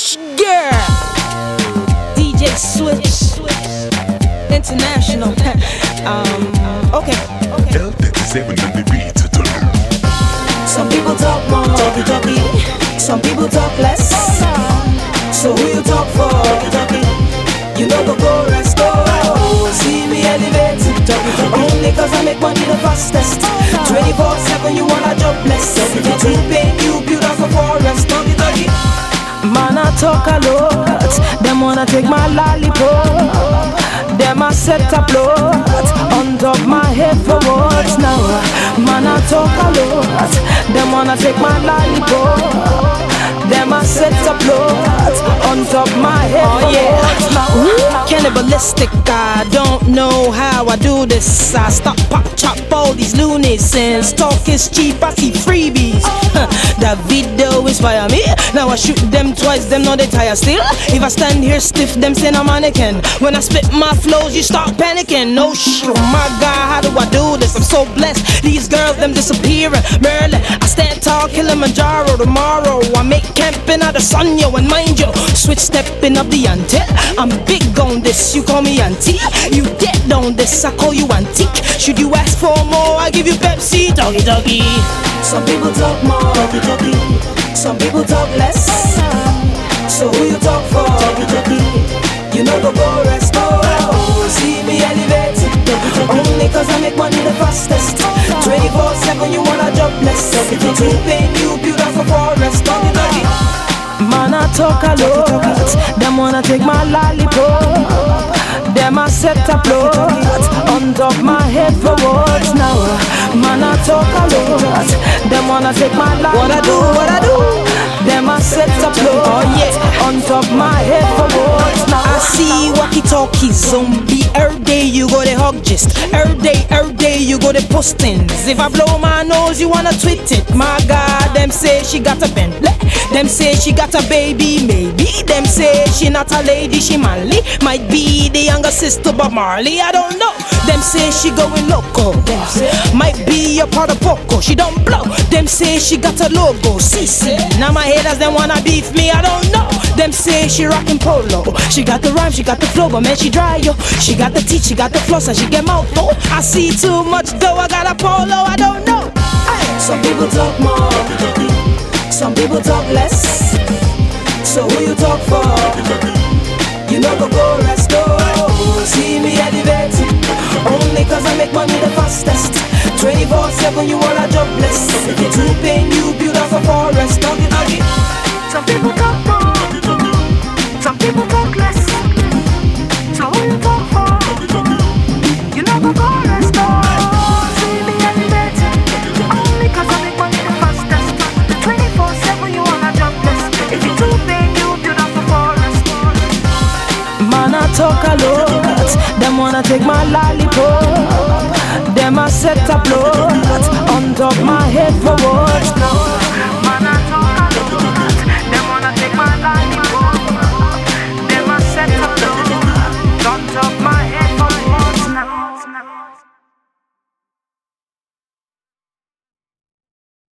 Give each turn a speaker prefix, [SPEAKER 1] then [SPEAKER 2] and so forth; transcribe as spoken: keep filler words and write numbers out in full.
[SPEAKER 1] Yeah, D J Switch International. um, okay.
[SPEAKER 2] L thirty-seven on the beat.
[SPEAKER 1] Some people talk more, talky talky. Some people talk less. So who you talk for, talky talky? You know go go rest go. See me elevating, talky talky. Only cause I make money the fastest. twenty-four seven you wanna jobless. If you too pain, you build us a forest, talky talky. Man I talk a lot, them wanna take my lollipop. Them I set up lot on top my head for what now? Man I talk a lot, them wanna take my lollipop. Them I set up lot on top my head oh, for yeah. what now? Cannibalistic, I don't know how I do this. I stop, pop, chop all these loonies. Since talk is cheap, I see freebies. That video inspire me. Now I shoot them twice, them know they tire still. If I stand here stiff, them say I'm mannequin. When I spit my flows, you start panicking. No shit, oh my God, how do I do this? I'm so blessed. These girls, them disappearing. Merlin, I stand tall, Kilimanjaro tomorrow. I make camping out of sun, yo, and mind you, switch stepping up the ante. I'm big on this, you call me auntie. You dead on this, I call you antique. Should you ask for more, I give you Pepsi, doggy doggy. Some people talk more, doggy doggy. Some people talk less. So who you talk for, doggy doggy? You know go go rest go. See me elevating, only cause I make money the fastest. twenty-four seven you wanna jobless. If you too pain, you build us a forest, doggy doggy. Man I talk a lot, them wanna take my lollipop. Them I set up lot on top my head for what now? Man I talk a lot, them wanna take my lollipop. What I do, what I do? Them I set up lot oh, yeah. on top my head for what now? I see walkie-talkie zombie. Every day you go to hug gist. Every day, every day you go to postings. If I blow my nose, you wanna tweet it. My God, them say she got a Bentley. Them say she got a baby, maybe. Them say she not a lady, she manly. Might be the younger sister Bob Marley, I don't know. Them say she going loco. Them say might be a part of Poco, she don't blow. Them say she got a logo, C C. Now my haters them wanna beef me, I don't know. Them say she rockin' polo. She got the rhyme, she got the flow, but man she dry yo. She got the teeth, she got the floss, and she get mouth though. I see too much dough, I got a polo, I don't know. Some people talk more, some people talk less. So who you talk for? You know go go rest go. See me elevating, only cause I make money the fastest. twenty-four seven you wanna jobless. If you too pain, you build us a forest, doggy doggy. Some people talk more, some people talk less. So who you talk for? You know go go rest go. See me elevating, only cause I make money the fastest. twenty-four seven you wanna jobless. If you too pain, you build us a forest. Man I talk a lot, them wanna take my lollipop. Them I set up low